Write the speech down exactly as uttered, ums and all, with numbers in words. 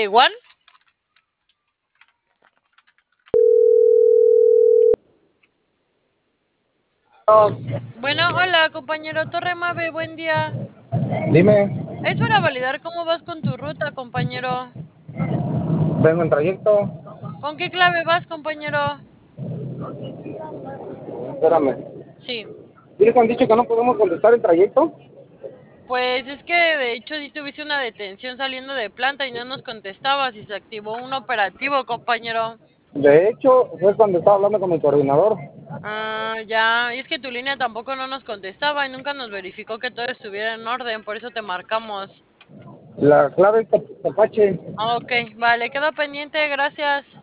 igual? Bueno, hola, compañero Torre Mave, buen día. Dime, Es para validar cómo vas con tu ruta, compañero. vengo en trayecto. ¿Con qué clave vas, compañero? Espérame. Sí. ¿Sí les han dicho que no podemos contestar el trayecto? Pues es que de hecho sí tuviste una detención saliendo de planta y no nos contestabas y se activó un operativo, compañero. De hecho, fue cuando estaba hablando con mi coordinador. Ah, ya. Y es que tu línea tampoco no nos contestaba y nunca nos verificó que todo estuviera en orden, por eso te marcamos. La clave es Apache. Ah, ok, vale, quedo pendiente, gracias.